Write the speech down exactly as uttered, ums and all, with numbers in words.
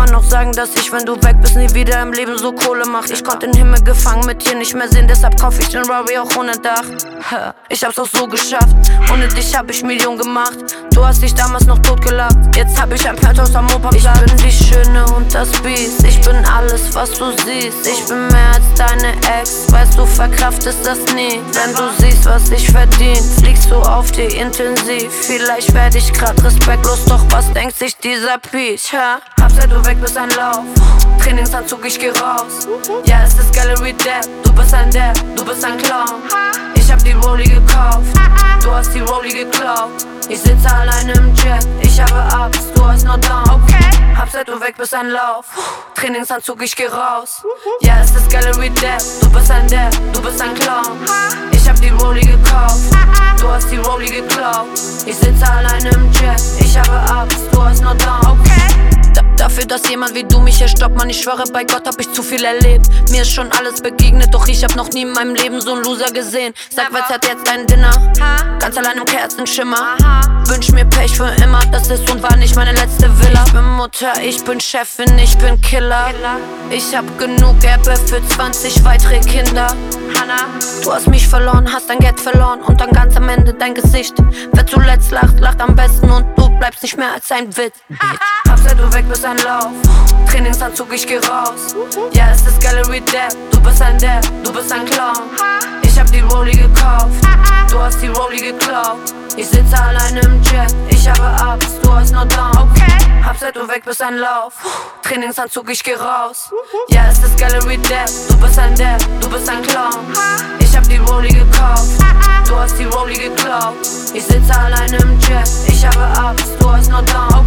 noch sagen, dass ich, wenn du weg bist, nie wieder im Leben so Kohle mach. Ich konnte den Himmel gefangen mit dir nicht mehr sehen, deshalb kauf ich den Rari auch ohne Dach. Ich hab's auch so geschafft, ohne dich hab ich Millionen gemacht. Du hast dich damals noch totgelacht, jetzt hab ich ein Penthouse am Opernplatz. Ich bin die Schöne und das Biest, ich bin alles, was du siehst. Ich bin mehr als deine Ex, weißt du, verkraftest das nie. Wenn du siehst, was ich verdien, fliegst du auf dir intensiv. Vielleicht werd ich grad respektlos, doch was denkt sich dieser Peach, ha? Hab seit du weg bist ein Lauf, Trainingsanzug, ich geh raus. Ja, es ist Gallery Depp, du bist ein Depp, du bist ein Clown. Ich hab die Rolli gekauft, du hast die Rolli geklaut. Ich sitze alleine im Jet, ich habe Ups, du hast nur Down. Okay. Hab seit du weg bist ein Lauf, Trainingsanzug, ich geh raus. Ja, es ist Gallery Depp, du bist ein Depp, du bist ein Clown. Ich hab die Rolli gekauft, du hast die Rolli geklaut. Ich sitze alleine im Jet, ich habe Ups, du hast nur Down. Okay. Dafür, dass jemand wie du mich hier stoppt, man, ich schwöre, bei Gott hab ich zu viel erlebt. Mir ist schon alles begegnet, doch ich hab noch nie in meinem Leben so einen Loser gesehen. Sag, was hat jetzt dein Dinner? Ganz allein im Kerzenschimmer. Wünsch mir Pech für immer, das ist und war nicht meine letzte Villa. Ich bin Mutter, ich bin Chefin, ich bin Killer. Ich hab genug Erbe für zwanzig weitere Kinder. Du hast mich verloren, hast dein Geld verloren und dann ganz am Ende dein Gesicht. Wer zuletzt lacht, lacht am besten und du bleibst nicht mehr als ein Witz. Hab seit du weg bist ein Lauf, Trainingsanzug, ich geh raus. Ja, es ist Gallery Depp, du bist ein Depp, du bist ein Clown. Ich hab die Rolli gekauft, du hast die Rolli geklaut. Ich sitze alleine im Jet, ich habe Ups, du hast nur Down. Okay. Hab seit du weg bist ein Lauf, Trainingsanzug, ich geh raus. Ja, es ist Gallery Depp, du bist ein Depp, du bist ein Clown. Ich hab die Rolli gekauft, du hast die Rolli geklaut. Ich sitze alleine im Jet, ich habe Ups, du hast nur Down.